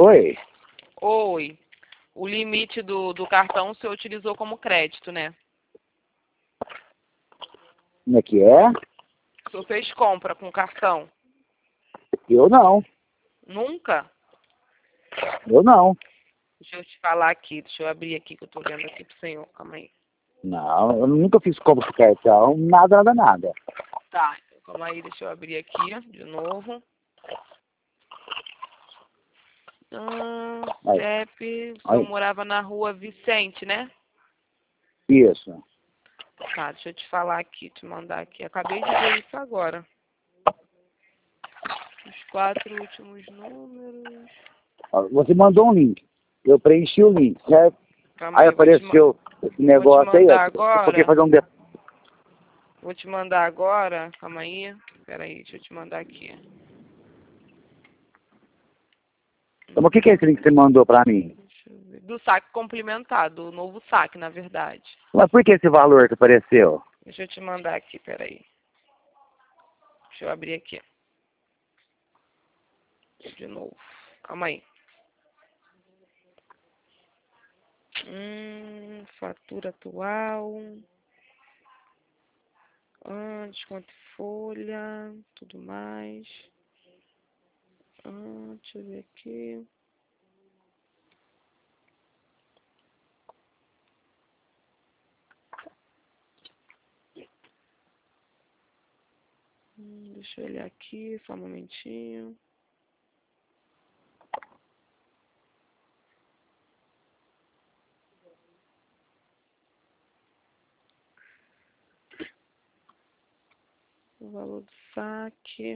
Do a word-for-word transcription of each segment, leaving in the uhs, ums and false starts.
Oi. Oi. O limite do, do cartão o senhor utilizou como crédito, né? Como é que é? O senhor fez compra com cartão? Eu não. Nunca? Eu não. Deixa eu te falar aqui, deixa eu abrir aqui que eu tô olhando aqui pro senhor, calma aí. Não, eu nunca fiz compra com cartão, nada, nada, nada. Tá, calma aí, deixa eu abrir aqui de novo. Ah, Aí, C E P, o senhor aí. morava na rua Vicente, né? Isso. Tá, deixa eu te falar aqui, te mandar aqui. Acabei de ver isso agora. Os quatro últimos números. Ó, você mandou um link. Eu preenchi o link, certo? Calma Aí aí, eu vou te, ma- apareceu esse vou te negócio aí, ó. mandar Porque agora. fazer um depósito. Vou te mandar agora. Calma aí. Pera aí, deixa eu te mandar aqui. Então, o que, que é esse link que você mandou pra mim? Deixa eu ver. Do saque complementado, o novo saque, na verdade. Mas por que esse valor que apareceu? Deixa eu te mandar aqui, pera aí. Deixa eu abrir aqui. De novo. Calma aí. Hum, fatura atual. Ah, desconto em folha. Tudo mais. Ah, deixa eu ver aqui. Hum, deixa eu olhar aqui, só um momentinho. O valor do saque.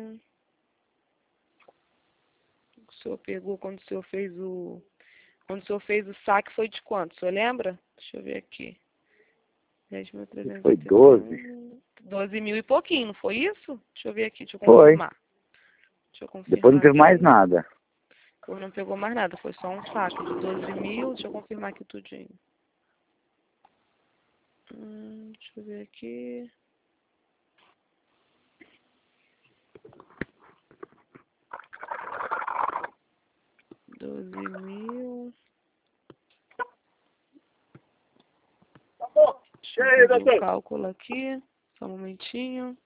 O senhor pegou quando o senhor fez o. Quando o senhor fez o saque foi de quanto? O senhor lembra? Deixa eu ver aqui. dez mil Isso trezentos e foi oitenta e doze. um. doze mil e pouquinho, não foi isso? Deixa eu ver aqui, deixa eu Foi. confirmar. Deixa eu Depois não confirmar teve mais aqui. nada. Ou não pegou mais nada, foi só um saque de doze mil. Deixa eu confirmar aqui tudinho. Hum, deixa eu ver aqui. doze mil. Deixa eu fazer o cálculo aqui. Só um momentinho.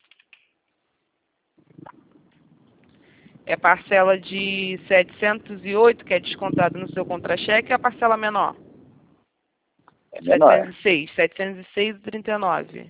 É parcela de setecentos e oito, que é descontado no seu contra-cheque, é a parcela menor? É menor. setecentos e seis, setecentos e seis e trinta e nove.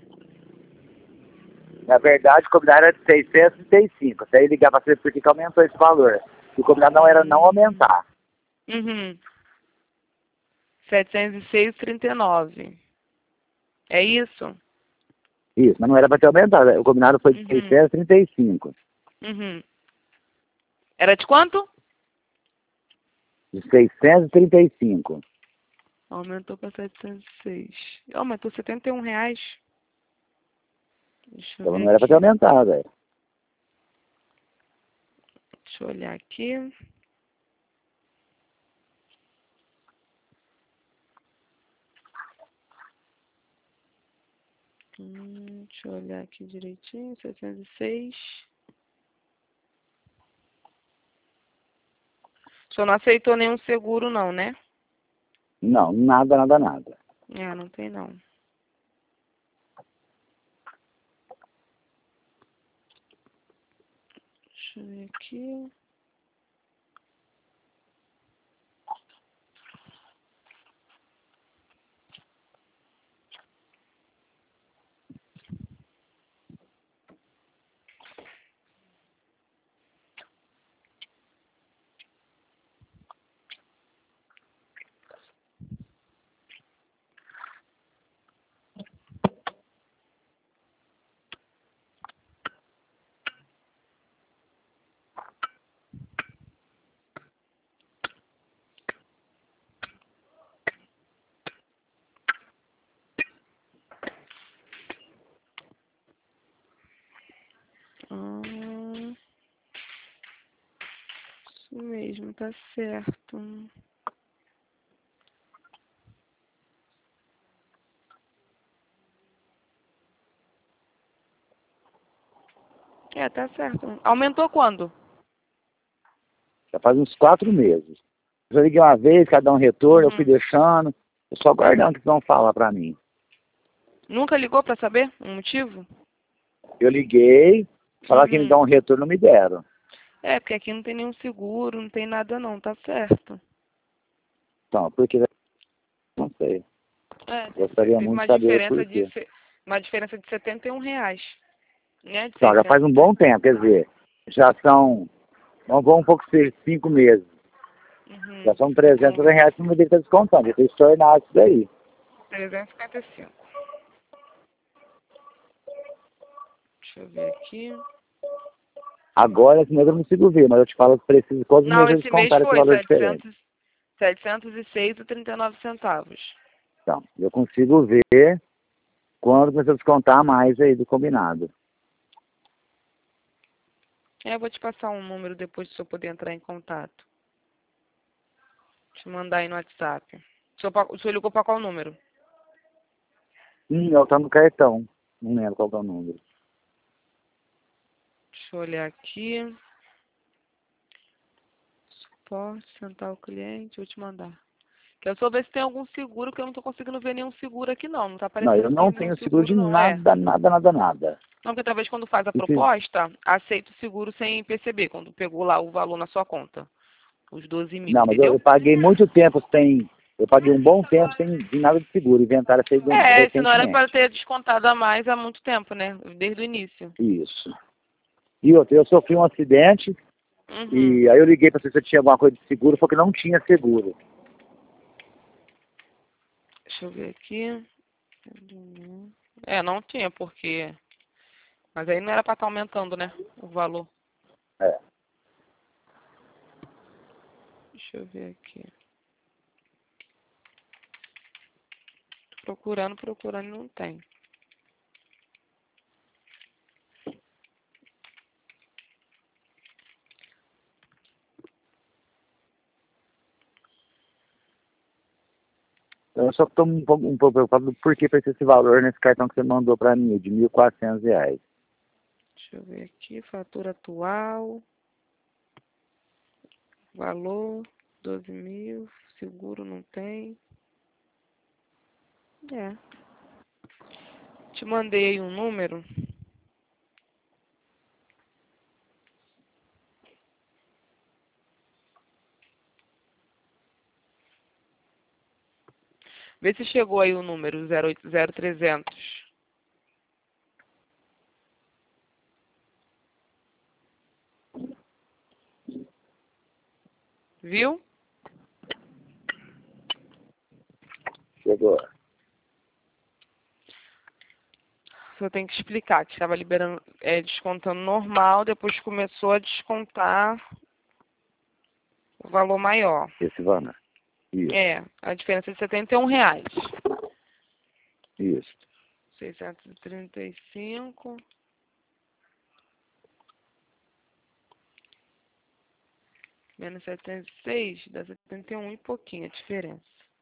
Na verdade, o combinado era de seiscentos e trinta e cinco. Até aí ligar pra você porque que aumentou esse valor. E o combinado não era não aumentar. Uhum. setecentos e seis e trinta e nove. É isso? Isso, mas não era pra ter aumentado. O combinado foi de Uhum. seiscentos e trinta e cinco. Uhum. Era de quanto? De seiscentos e trinta e cinco. Aumentou para setecentos e seis. Aumentou setenta e um reais. Deixa eu Então ver não era pra ter aqui. aumentado, velho. Deixa eu olhar aqui. Hum, deixa eu olhar aqui direitinho. setecentos e seis. O senhor não aceitou nenhum seguro não, né? Não, nada, nada, nada. Ah, não tem não. Deixa eu ver aqui. Ah, isso mesmo, tá certo. É, tá certo. Aumentou quando? faz uns quatro meses. Eu já liguei uma vez, cada um retorno, Uhum. eu fui deixando, eu só aguardando o que vão falar pra mim. Nunca ligou para saber o motivo? Eu liguei, falar que me Uhum. dão um retorno, não me deram. É, porque aqui não tem nenhum seguro, não tem nada não, tá certo. Então, porque não sei. É, Gostaria teve muito uma de saber o diferença de porquê. se- uma diferença de setenta e um reais, né? De Então, já faz seiscentos um e bom trinta. tempo, quer dizer, já são, não vão um pouco ser cinco meses. Uhum. Já são trezentos Vamos ver. reais que eu deveria estar descontando, já tem que tornar isso daí. trezentos e cinquenta e cinco. Deixa eu ver aqui. Agora, esse mês eu não consigo ver, mas eu te falo que preciso, quantos Não, meses eles esse mês descontaram esse foi valor diferente. setecentos, setecentos e seis e trinta e nove centavos. Então, eu consigo ver quando começa a descontar mais aí do combinado. É, eu vou te passar um número depois se eu poder entrar em contato. Te mandar aí no WhatsApp. O senhor, pa- o senhor ligou para qual número? Hum, ela tá no cartão. Não lembro qual que é o número. Deixa eu olhar aqui. Suporte, sentar o cliente, vou te mandar. Quero só ver se tem algum seguro, que eu não tô conseguindo ver nenhum seguro aqui não. Não tá Não, eu aparecendo aqui não nenhum tenho seguro de seguro não, é. nada, nada, nada, nada. Não, porque talvez quando faz a E se- proposta, aceita o seguro sem perceber, quando pegou lá o valor na sua conta. Os doze mil, Não, mas eu, entendeu? eu paguei muito tempo sem... Eu paguei um bom tempo sem de nada de seguro. Inventaram feito É, senão era para recentemente. ter descontado a mais há muito tempo, né? Desde o início. Isso. E outra, eu sofri um acidente Uhum. e aí eu liguei para saber se eu tinha alguma coisa de seguro, porque não tinha seguro. Deixa eu ver aqui. É, não tinha, porque... Mas aí não era para estar aumentando, né? O valor. É. Deixa eu ver aqui. Procurando, procurando, não tem. Eu só estou um pouco, um pouco preocupado do porquê vai ser esse valor nesse cartão que você mandou para mim, de mil e quatrocentos reais. Deixa eu ver aqui. Fatura atual. Valor. doze mil. Seguro não tem. É. Te mandei aí um número. Vê se chegou aí o número zero oito zero trezentos. Viu? Chegou. Só tem que explicar que estava liberando, é, descontando normal, depois começou a descontar o valor maior. Esse valor. Isso, É, a diferença é de setenta e um reais. isso. seiscentos e trinta e cinco. Menos setecentos e seis, dá setenta e um e pouquinho a diferença.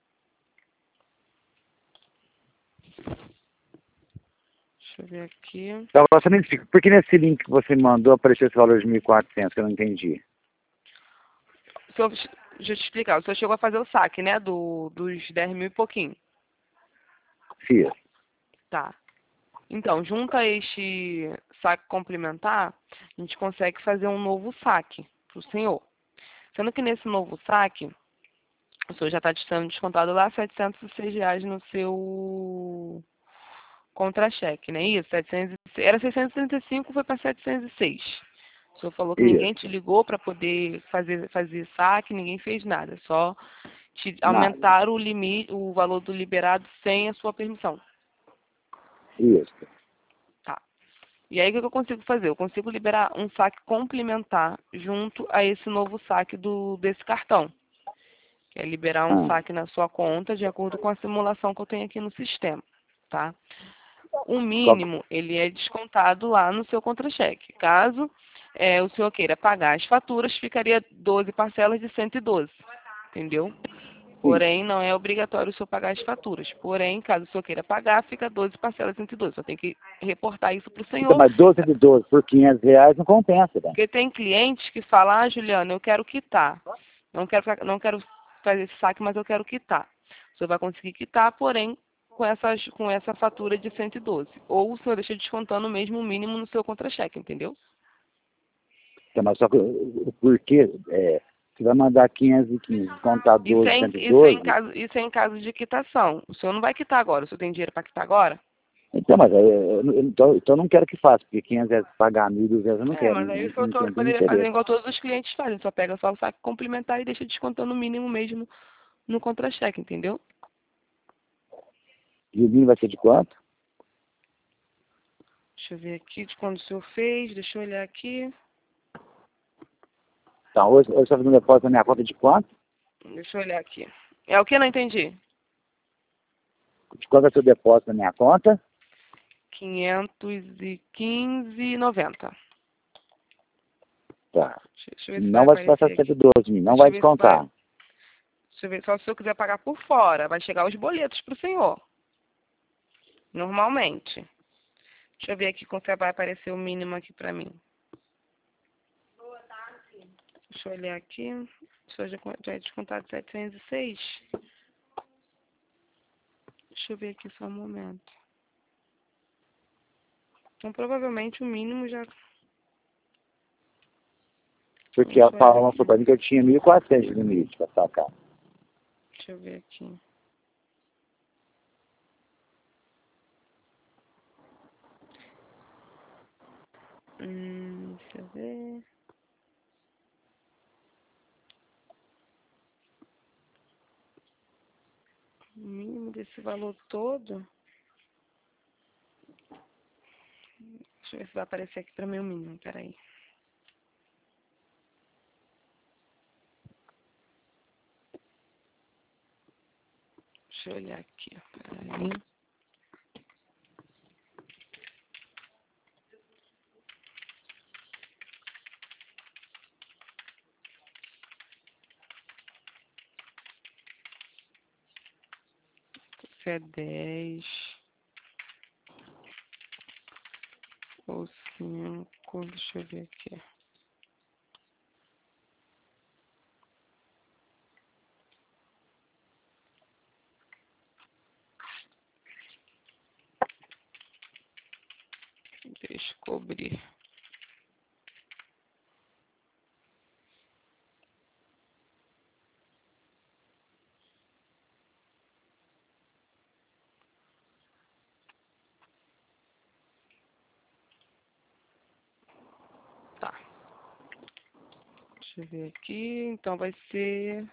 Deixa eu ver aqui. Então, agora você me explica, por que nesse link que você me mandou apareceu esse valor de mil e quatrocentos, que eu não entendi? O senhor, deixa eu te explicar. O senhor chegou a fazer o saque, né? Do, dos dez mil e pouquinho. Fiz. Tá. Então, junto a este saque complementar, a gente consegue fazer um novo saque para o senhor. Sendo que nesse novo saque, o senhor já está sendo descontado lá setecentos e seis reais no seu contra-cheque, né? Isso, setecentos e seis, era seiscentos e trinta e cinco, foi para setecentos e seis. O senhor falou que ninguém te Isso. ligou para poder fazer, fazer saque, ninguém fez nada. Só te Nada. aumentaram o limite, o valor do liberado sem a sua permissão. Isso. Tá. E aí o que eu consigo fazer? Eu consigo liberar um saque complementar junto a esse novo saque do, desse cartão. Que é liberar um Ah, saque na sua conta de acordo com a simulação que eu tenho aqui no sistema. Tá? O qual que- mínimo, ele é descontado lá no seu contra-cheque. Caso é, o senhor queira pagar as faturas, ficaria doze parcelas de cento e doze. Entendeu? Porém, não é obrigatório o senhor pagar as faturas. Porém, caso o senhor queira pagar, fica doze parcelas cento e doze. Só tem que reportar isso para o Então, senhor. mas doze de doze por quinhentos reais não compensa, né? Porque tem clientes que falam, ah, Juliana, eu quero quitar. Não quero, não quero fazer esse saque, mas eu quero quitar. O senhor vai conseguir quitar, porém, com essa, com essa fatura de cento e doze. Ou o senhor deixa descontando mesmo o mínimo no seu contra-cheque, entendeu? Então, mas só que o porquê, é, você vai mandar quinhentos e quinze, contar Isso doze, é, em, cento e isso, é em doze. caso, isso é em caso de quitação. O senhor não vai quitar agora. O senhor tem dinheiro para quitar agora? Então, mas aí, eu, eu, então, então eu não quero que faça, porque quinhentos reais pagar mil, duzentos eu não É, quero, mas não, aí o não, senhor não tem poderia fazer interesse. igual todos os clientes fazem. Só pega só o saque complementar e deixa descontando o mínimo mesmo no contra-cheque, entendeu? E o mínimo vai ser de quanto? Deixa eu ver aqui de quando o senhor fez. Deixa eu olhar aqui. Então, hoje, hoje você vai fazer um depósito na minha conta de quanto? Deixa eu olhar aqui. É o que? Não entendi. De quanto vai ser o depósito na minha conta? quinhentos e quinze e noventa. Tá. Deixa, deixa eu ver se vai Não vai se passar aparecer cento aqui. e doze mil, não Deixa vai eu ver se vai. descontar. Deixa eu ver. Só se o senhor quiser pagar por fora. Vai chegar os boletos para o senhor. Normalmente. Deixa eu ver aqui como vai aparecer o mínimo aqui para mim. Deixa eu olhar aqui. O senhor já, já é descontado setecentos e seis. Deixa eu ver aqui só um momento. Então, provavelmente o mínimo já... Porque Deixa a eu olhar Paloma aqui. falou pra mim que eu tinha mil e quatrocentos de limite pra sacar. Deixa eu ver aqui. Hum, deixa eu ver. O mínimo desse valor todo. Deixa eu ver se vai aparecer aqui pra mim o mínimo. Peraí. Deixa eu olhar aqui. Peraí. Se é dez ou cinco. Deixa eu ver aqui. Descobrir. Tá. Deixa eu ver aqui. Então vai ser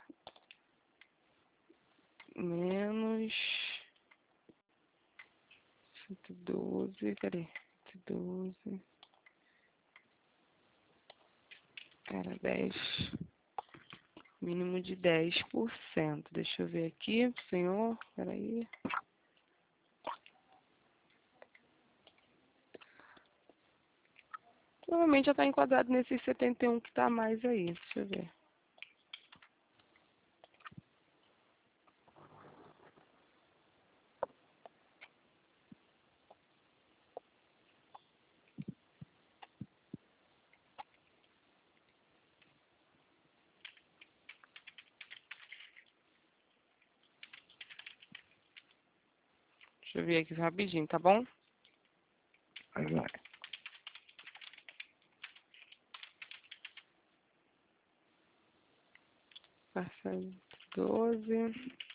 menos cento e doze. Cadê? cento e doze. Era dez. Mínimo de dez por cento. Deixa eu ver aqui, senhor. Peraí. Provavelmente já está enquadrado nesses setenta e um que está mais aí. Deixa eu ver. Deixa eu ver aqui rapidinho, tá bom? Aí vai. Parcela doze.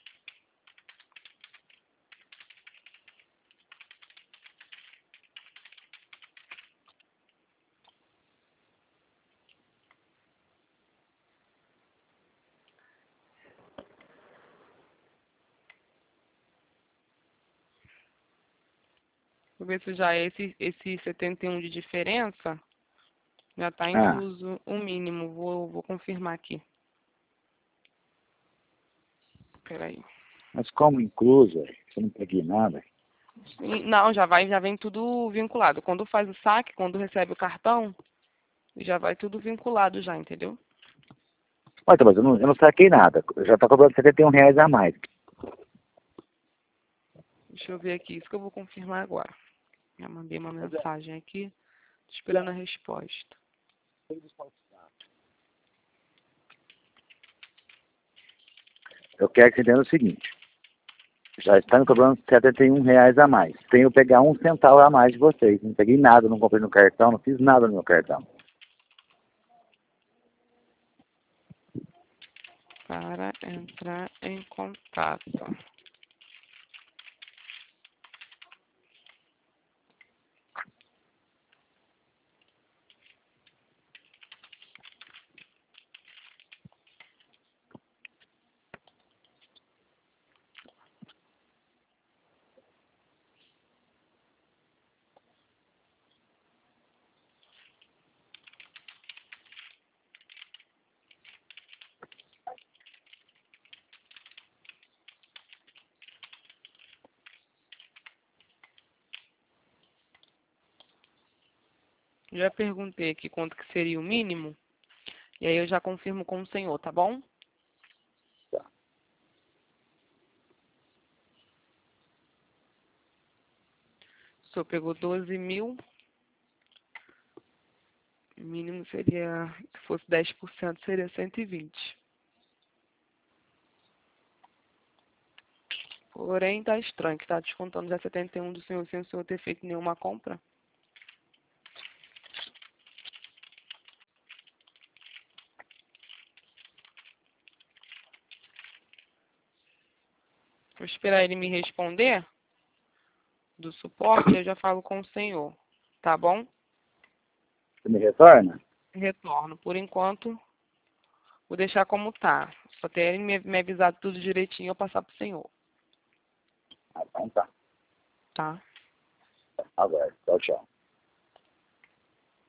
Vou ver se já é esse, esse setenta e um de diferença. Já está Ah, incluso o mínimo. Vou, vou confirmar aqui. Peraí. mas como incluso, você não peguei nada. E- Não, já vai, já vem tudo vinculado. Quando faz o saque, quando recebe o cartão, já vai tudo vinculado já, entendeu? Mas, então, mas eu, não, eu não saquei nada. Eu já tá cobrando setenta e um reais a mais. Deixa eu ver aqui, isso que eu vou confirmar agora. Já mandei uma mensagem aqui, tô esperando a resposta. Eu quero que você entenda o seguinte. Já está me cobrando setenta e um reais a mais. Tenho que pegar um centavo a mais de vocês. Não peguei nada, não comprei no cartão, não fiz nada no meu cartão. Para entrar em contato. Já perguntei aqui quanto que seria o mínimo. E aí eu já confirmo com o senhor, tá bom? Tá. O senhor pegou doze mil. O mínimo seria, se fosse dez por cento, seria cento e vinte. Porém, tá estranho, que tá descontando já setenta e um do senhor sem o senhor ter feito nenhuma compra. Vou esperar ele me responder do suporte, eu já falo com o senhor, tá bom? Você me retorna? Retorno. Por enquanto, vou deixar como tá. Só até ele me, me avisar tudo direitinho, eu passar pro senhor, Ah, então tá. tá? Agora, tchau, tchau.